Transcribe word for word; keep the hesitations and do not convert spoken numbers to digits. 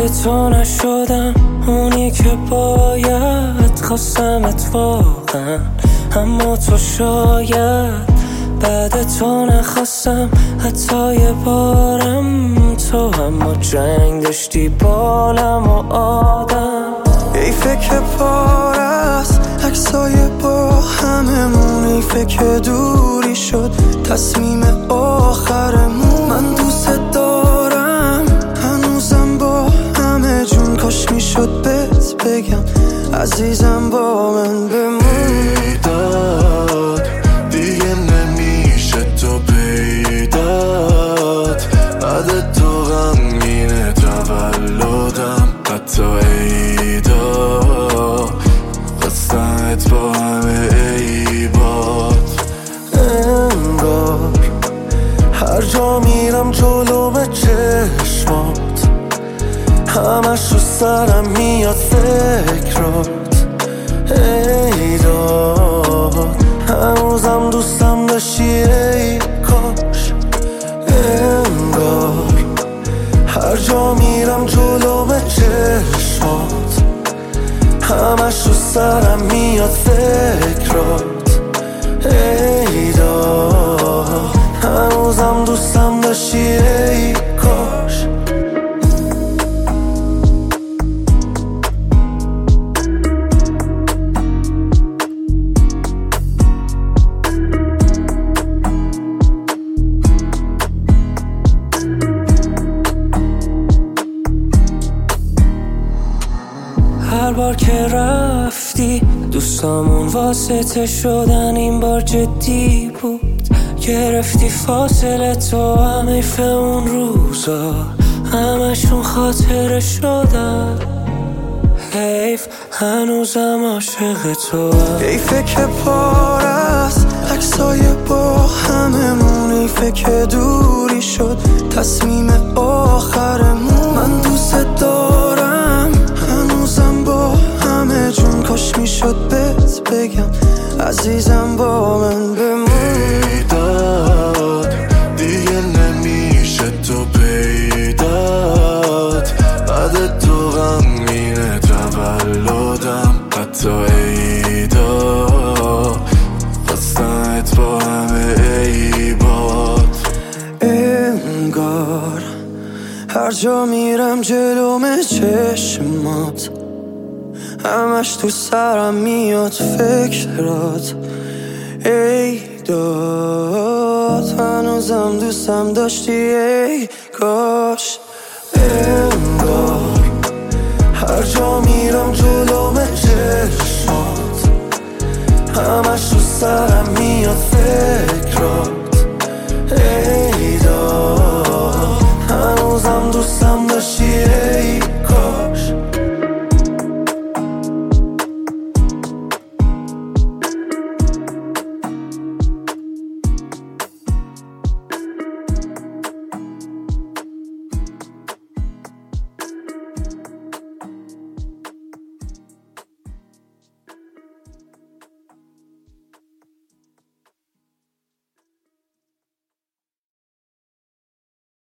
بعد تو نشدم اونی که باید، خواستمت واقعا اما تو شاید بعد تو نخواستم حتی یه بارم، تو اما جنگ داشتی بالم و آدم. حیفه که پار است عکسای با هممون، حیفه که دوری شد تصمیم آخرمون. من دوست دارم هنوزم با همه جون، کاش میشد بهت بگم عزیزم با من بمون. پیدات دیگه نمیشه تو پیدات، بعد تو غمگینه تولدم حتی عیدا، خواستمت با همه عیبات. انگار هر جا میرم جلو به چشمات، همش رو سرم میاد فکرات. ای داد هنوزم دوستم داشتی ای کاش. انگار هر جا میرم جلو به چشمات، همش رو سرم میاد فکرات. ای داد هنوزم دوستم داشتی ای کاش. هر بار که رفتی دوستامون واسطه شدن، این بار جدی بود گرفتی فاصله تو. هم حیف اون روزا همشون خاطره شدن، حیف هنوزم عاشق تو. حیفه که پار است عکسای با هممون، حیفه که دوری شد تصمیم آخرمون. من دوست دارم هنوزم با همه جون، کاش میشد بهت بگم عزیزم با من بمون. پیدات دیگه نمیشه تو پیدات، بعد تو غمگینه تولدم حتی عیدا، خواستمت با همه عیبات. انگار هر جا میرم جلوم چشمات، همش تو سرم میاد فکرات. ای داد هنوزم دوستم داشتی ای کاش. انگار هر جا میرم جلوم چشمات، همش تو سرم میاد فکرات.